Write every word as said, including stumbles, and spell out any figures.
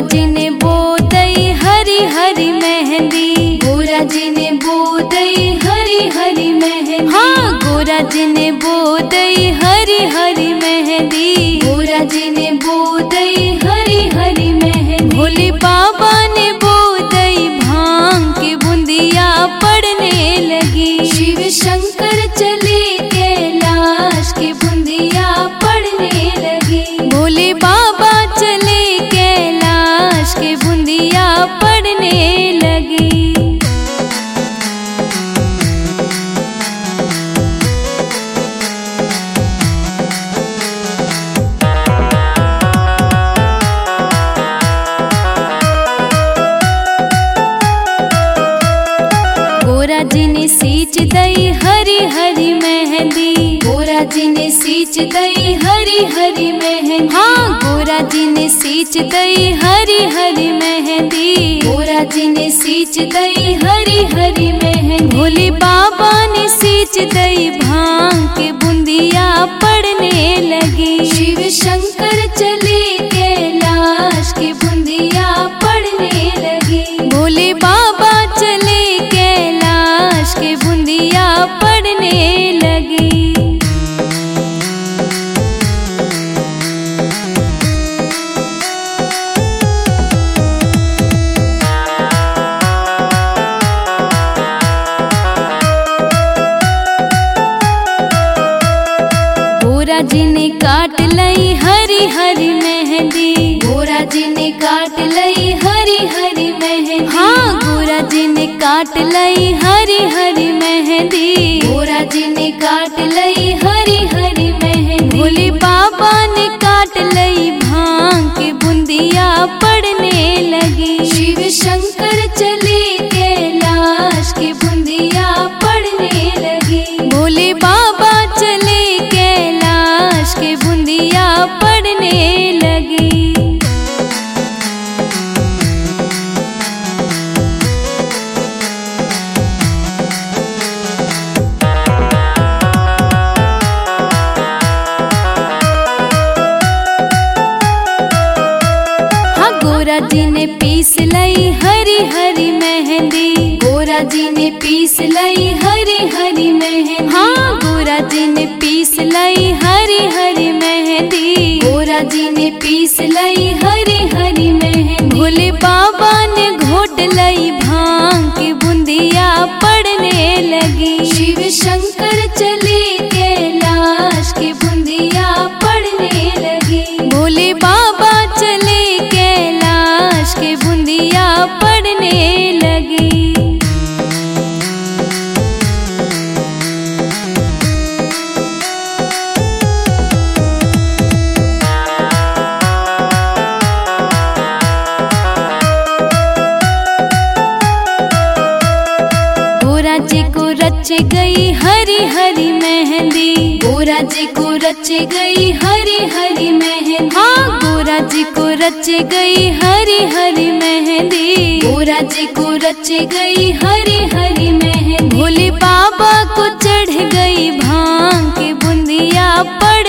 जी ने बो दई हरी हरी मेहंदी, गोरा जी ने बो दई हरी हरी मेहंदी। हाँ गोरा जी ने बो दई हरी हरी मेहंदी, गोरा जी ने बो दई हरी हरी मेहंदी। भोले बाबा ने बो दई भांग की बूंदिया पड़ने लगी, शिव शंकर चले कैलाश की बूंदिया पड़ने लगी। भोले बाबा चले कैलाश की बूंदिया पड़ने लगी। गोरा जी ने सींच दई हरी हरी मेहंदी, गोरा जी ने सींच दई हरी हरी मेहंदी। हाँ गोरा जी ने सींच दई हरी हरी मेहंदी, गोरा जी ने सींच दई हरी हरी मेहंदी। भोले बाबा ने सींच दई भांग की बूंदिया पड़ने लगी, शिव शंकर चले कैलाश की बूंदिया पड़ने लगी। भोले बाबा चले कैलाश की बूंदिया पड़ने लगी। गोरा जी ने काट लई हरी हरी मेहंदी, गोरा जी ने काट लई हरी हरी मेहंदी। हाँ गोरा जी ने काट लई हरी हरी मेहंदी, गोरा जी ने काट लई हरी हरी मेहंदी। भोले बाबा ने काट लई भांग की बूंदिया पड़ने लगी, शिव शंकर चले कैलाश की बूंदिया पड़ने लगी। भोले बाबा चले कैलाश की बूंदिया पड़ने लगी। गोरा जी ने पीस लई हरी हरी मेहंदी, गोरा जी ने पीस लई हरी हरी मेहंदी। हाँ गोरा जी ने पीस लई हरी हरी मेहंदी, गोरा जी ने पीस लई हरी हरी मेहंदी। भोले बाबा ने घोट लई भांग की बूंदिया पड़ने लगी, शिव शंकर चले कैलाश की बूंदिया पड़ने लगी। भोले बाबा चले कैलाश की बूंदिया पड़ने लगी। गोरा जी को रच गई हरी हरी मेहंदी, गोरा जी को रच गई हरी हरी मेहंदी। हाँ गोरा जी को रच गई हरी हरी मेहंदी, गोरा जी को रच गई हरी हरी मेहंदी। भोले बाबा को चढ़ गई भांग की बूंदिया पड़